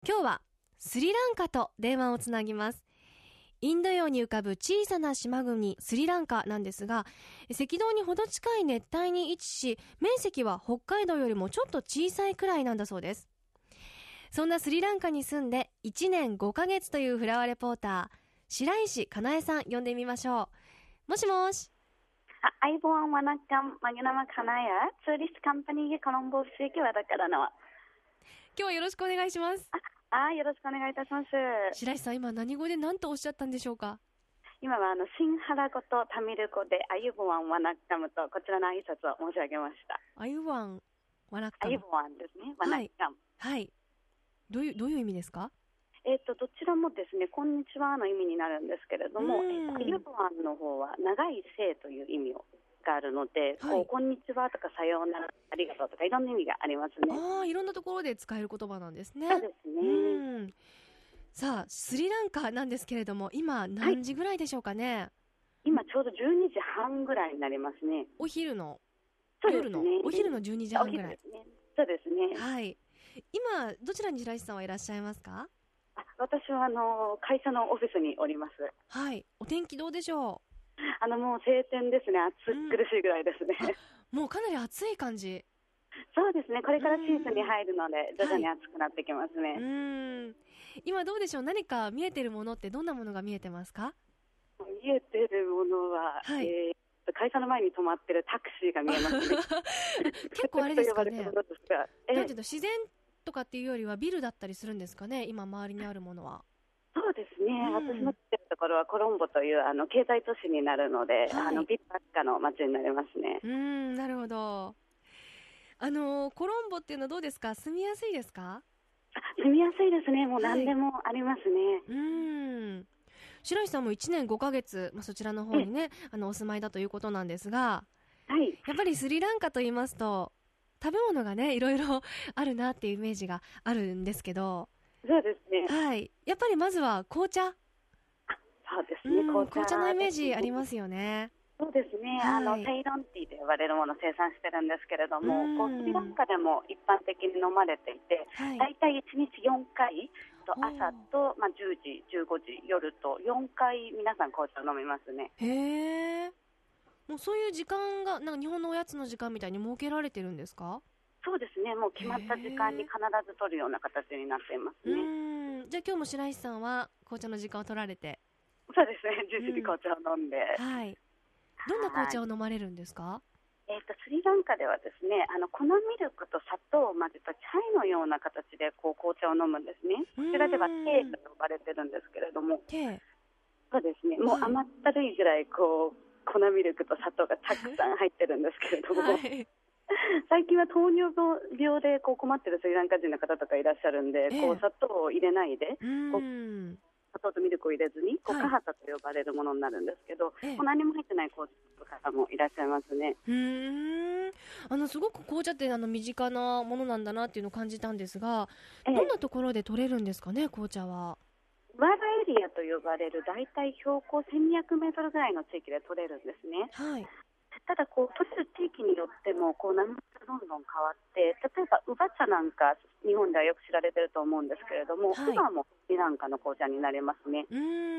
今日はスリランカと電話をつなぎます。インド洋に浮かぶ小さな島国スリランカなんですが、赤道にほど近い熱帯に位置し、面積は北海道よりもちょっと小さいくらいなんだそうです。そんなスリランカに住んで1年5ヶ月というフラワーレポーター、白石かなえさん呼んでみましょう。もしもし。 Ayubowan Wanakam Magnama Kanaya, Tourist Company Colombo City はだからの。 今日はよろしくお願いします。 よろしくお願いいたします。 白石さん、今何語で何とおっしゃったんでしょうか？ 今はシンハラ語とタミル語でアユボワンワナッカムとこちらの挨拶を申し上げました。 アユボワンワナッカム。 アユボワンですね。ワナッカム。 はい。どういう意味ですか？ どちらもですね、こんにちはの意味になるんですけれども、アユボワンの方は長い生という意味があるので、こんにちはとかさようなら、ありがとうとかいろんな意味がありますね。 いろんなところで使える言葉なんですね。 そうですね。 さあ、スリランカなんですけれども、今何時ぐらいでしょうかね？ 今ちょうど12時半ぐらいになりますね。 お昼の、 夜のお昼の12時半ぐらい。 そうですね。 はい。今どちらに白石さんはいらっしゃいますか？ 私は会社のオフィスにおります。 はい。お天気どうでしょう？もう晴天ですね。暑苦しいぐらいですね。 もうかなり暑い感じ。 そうですね。これからシーズンに入るので徐々に暑くなってきますね。 今どうでしょう？何か見えてるものってどんなものが見えてますか？ 見えてるものは、会社の前に止まってるタクシーが見えますね。 結構あれですかね。 なんていうの自然とかっていうよりはビルだったりするんですかね、今周りにあるものは。 そうですね、私の来てるところはコロンボという経済都市になるので、ビルばっかの街になりますね。 なるほど。コロンボっていうのはどうですか？住みやすいですか？ 住みやすいですね。もう何でもありますね。 白石さんも1年5ヶ月、そちらの方にねお住まいだということなんですが、やっぱりスリランカと言いますと食べ物がねいろいろあるなっていうイメージがあるんですけど。 そうですね。 やっぱりまずは紅茶。 そうですね。 紅茶のイメージありますよね。 そうですね。セイロンティーと呼ばれるものを生産してるんですけれども、スリランカでも一般的に飲まれていて、だいたい1日4回と朝と、10時、15時、夜と4回皆さん紅茶を飲みますね。 へー。もうそういう時間がなんか日本のおやつの時間みたいに設けられてるんですか？ そうですね。もう決まった時間に必ず取るような形になっていますね。 じゃあ今日も白石さんは紅茶の時間を取られて。 そうですね。10時に紅茶を飲んで。 どんな紅茶を飲まれるんですか？ スリランカではですね、粉ミルクと砂糖を混ぜたチャイのような形で紅茶を飲むんですね。こちらではテーと呼ばれてるんですけれども、そうですね。もう甘ったるいぐらい粉ミルクと砂糖がたくさん入ってるんですけれども、最近は糖尿病で困ってるスリランカ人の方とかいらっしゃるんで、砂糖を入れないで、砂糖とミルクを入れずにカハタと呼ばれるものになるんですけど、何も入ってない紅茶の方もいらっしゃいますね。 すごく紅茶って身近なものなんだなっていうのを感じたんですが、どんなところで取れるんですかね、紅茶は。 ワーラエリアと呼ばれるだいたい標高1200メートルぐらいの地域で取れるんですね。ただ取れる地域によっても生がどんどん変わって、例えばウバ茶なんか日本ではよく知られてると思うんですけれども、ウバもスリランカの紅茶になりますね。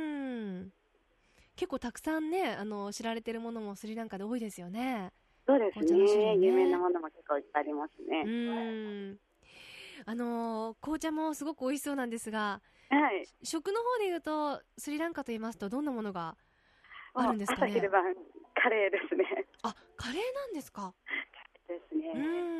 結構たくさんね知られてるものもスリランカで多いですよね。 そうですね。有名なものも結構いっぱいありますね。 紅茶もすごく美味しそうなんですが、食の方でいうとスリランカと言いますとどんなものがあるんですかね？ 朝昼晩カレーですね。 カレーなんですか？ ですね。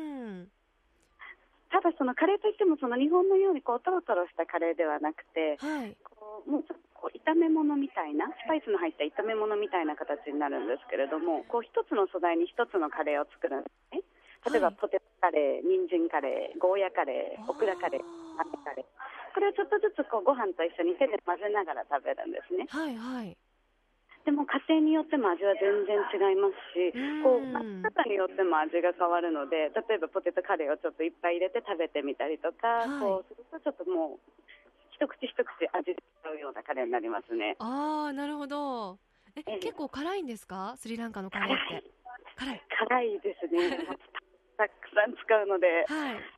ただそのカレーといっても日本のようにトロトロしたカレーではなくて、もうちょっと炒め物みたいな、スパイスの入った炒め物みたいな形になるんですけれども、一つの素材に一つのカレーを作るんですね。例えばポテトカレー、人参カレー、ゴーヤカレー、オクラカレー、アメカレー、これをちょっとずつご飯と一緒に手で混ぜながら食べるんですね。でも家庭によっても味は全然違いますし、混ぜ方によっても味が変わるので、例えばポテトカレーをちょっといっぱい入れて食べてみたりとか、するとちょっともう一口一口味が違うようなカレーになりますね。 なるほど。結構辛いんですか？スリランカのカレーって。 辛いですね。たくさん使うので、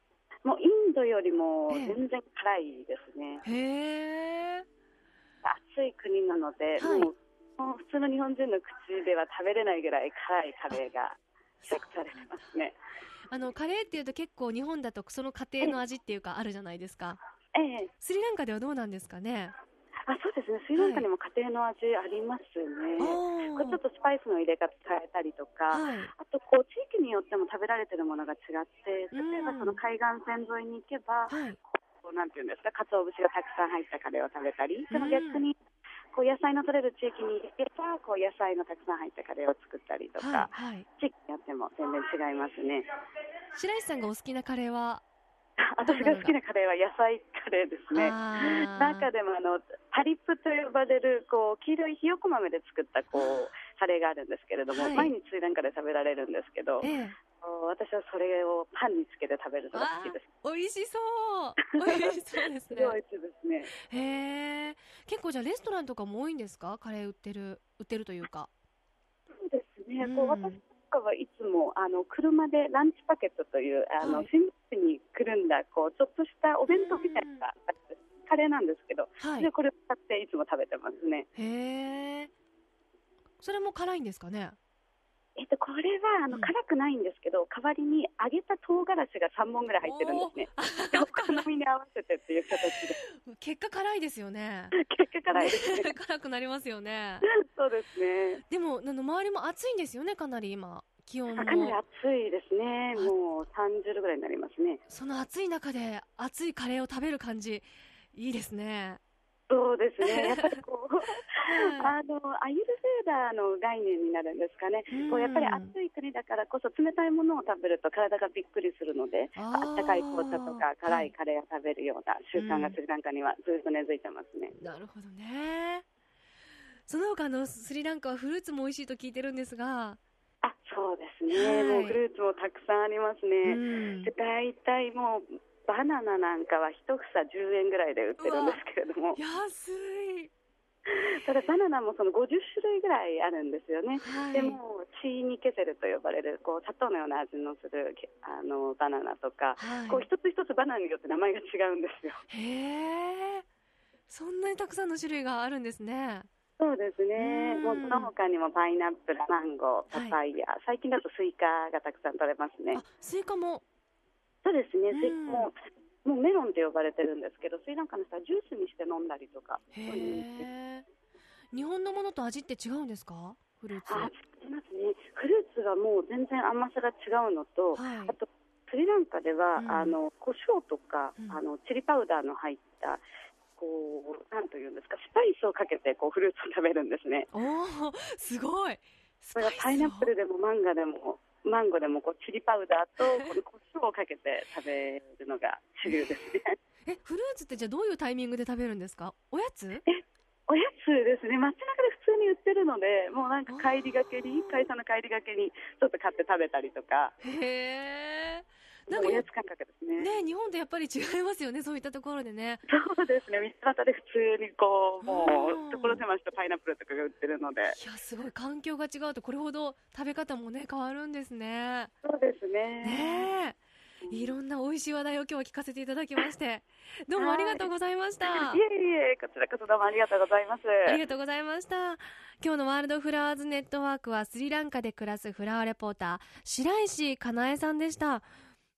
もうインドよりも全然辛いですね。 へー。 暑い国なので、もう普通の日本人の口では食べれないぐらい辛いカレーが試作されてますね。 カレーっていうと結構日本だとその家庭の味っていうかあるじゃないですか。スリランカではどうなんですかね。 そうですね、スリランカにも家庭の味ありますね。これちょっとスパイスの入れ方変えたりとか、あと地域によっても食べられているものが違って、例えばその海岸線沿いに行けば、なんていうんですか、鰹節がたくさん入ったカレーを食べたり、その逆に野菜の取れる地域に行けば野菜のたくさん入ったカレーを作ったりとか、地域によっても全然違いますね。 白石さんがお好きなカレーは？ 私が好きなカレーは野菜カレーですね。中でもパリップと呼ばれる黄色いひよこ豆で作ったカレーがあるんですけれども、毎日スリランカで食べられるんですけど、私はそれをパンにつけて食べるのが好きです。 美味しそう美味しそうですね。 美味しいですね。 へー。結構じゃあレストランとかも多いんですか？カレー売ってるというか。 そうですね、私はいつも車でランチパケットという新宿にくるんだちょっとしたお弁当みたいなカレーなんですけど、でこれを買っていつも食べてますね。 へー。それも辛いんですかね？ これは辛くないんですけど、代わりに揚げた唐辛子が3本ぐらい入ってるんですね。お好みに合わせてっていう形で。 結果辛いですよね。 結果辛いですね。 辛くなりますよね。 そうですね。 でも周りも暑いんですよね、かなり今気温も。 かなり暑いですね。もう30度ぐらいになりますね。 その暑い中で熱いカレーを食べる感じ、いいですね。 そうですね。やっぱりアユルヴェーダの概念になるんですかね。やっぱり暑い国だからこそ冷たいものを食べると体がびっくりするので、あったかい紅茶とか辛いカレーを食べるような習慣がスリランカにはずっと根付いてますね。 なるほどね。その他スリランカはフルーツも美味しいと聞いてるんですが。 そうですね。もうフルーツもたくさんありますね。だいたいもうバナナなんかは一房10円ぐらいで売ってるんですけれども。 安い。 ただバナナもその50種類ぐらいあるんですよね。でもチーニケセルと呼ばれる砂糖のような味のするバナナとか、一つ一つバナナによって名前が違うんですよ。 へー。そんなにたくさんの種類があるんですね。 そうですね。もうその他にもパイナップル、マンゴー、パパイヤ、最近だとスイカがたくさん取れますね。 スイカも。 そうですね。スイカもメロンって呼ばれてるんですけど、スリランカの人はジュースにして飲んだりとか。 日本のものと味って違うんですか？フルーツ。 違いますね。フルーツはもう全然甘さが違うのと、あとスリランカでは胡椒とかチリパウダーの入ったなんというんですか、スパイスをかけてフルーツを食べるんですね。 すごい。 それがパイナップルでもマンゴーでもチリパウダーと胡椒をかけて食べるのが主流ですね。 フルーツってじゃあどういうタイミングで食べるんですか？おやつ？ おやつですね。街中で普通に売ってるので、もうなんか会社の帰りがけにちょっと買って食べたりとか。 へー。 なんかおやつ感覚ですね。 日本とやっぱり違いますよね、そういったところでね。 そうですね。道端で普通にもう所狭しとパイナップルとかが売ってるので。 いや、すごい環境が違うとこれほど食べ方もね変わるんですね。 そうですね。 いろんな美味しい話題を今日は聞かせていただきましてどうもありがとうございました。 いえ、こちらこそどうもありがとうございます。 ありがとうございました。今日のワールドフラワーズネットワークはスリランカで暮らすフラワーレポーター白石かなえさんでした。